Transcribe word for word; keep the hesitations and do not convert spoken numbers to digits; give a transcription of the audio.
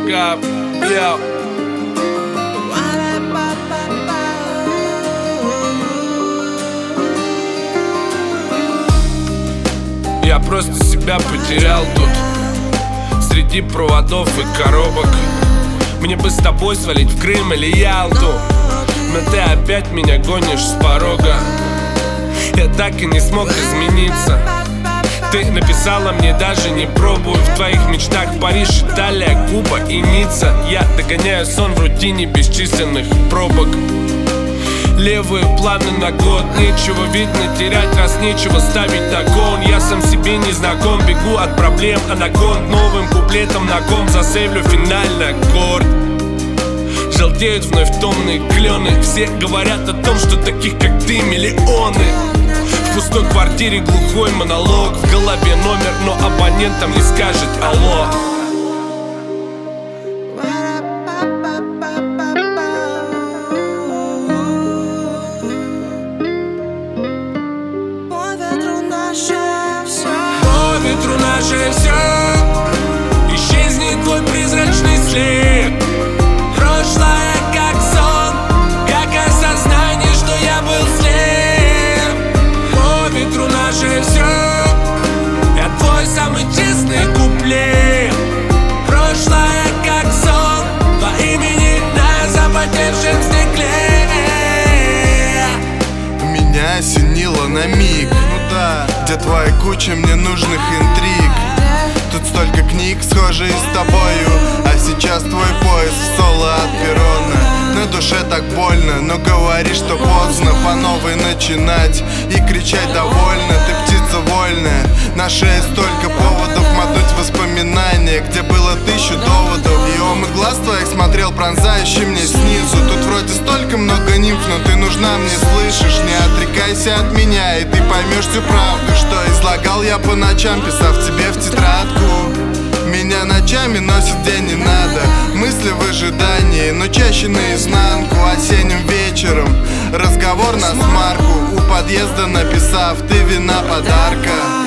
fuck up, yo. Я просто себя потерял тут среди проводов и коробок. Мне бы с тобой свалить в Крым или Ялту, но ты опять меня гонишь с порога. Я так и не смог измениться. Ты написала мне, даже не пробую. В твоих мечтах Париж, Италия, Куба и Ницца. Я догоняю сон в рутине бесчисленных пробок. Левые планы на год, нечего видно терять, раз нечего ставить на кон. Я сам себе не знаком, бегу от проблем анаконд. Новым куплетом на ком засейвлю финальный аккорд. Желтеют вновь томные клены. Все говорят о том, что таких как ты миллионы. В пустой квартире глухой монолог. В голове номер, но абонентам не скажет алло. По ветру наше все, исчезнет твой призрачный след. Прошлое как сон, как осознание, что я был слеп. По ветру наше все, я твой самый честный куплет. Прошлое как сон, по имени на запотевшем стекле. Меня осенило на миг, ну да, где твоя куча мне нужных интриг. Тут столько книг, схожие с тобою, а сейчас твой пояс в соло от перрона. На душе так больно, но говоришь, что поздно по новой начинать и кричать довольно. Ты птица вольная, на шее столько поводов мотнуть воспоминания, где было тысячу доводов. И омы глаз твоих смотрел пронзающий мне снизу. Тут вроде столько много нимф, но ты нужна мне, слышишь? Не отрекайся от меня, и ты поймешь всю правду, что излагал я по ночам, писав тебе в тетрадку. Меня ночами носит день, не надо. Мысли в ожидании, но чаще наизнанку. Осенним вечером разговор на смарку, у подъезда написав: ты вина подарка.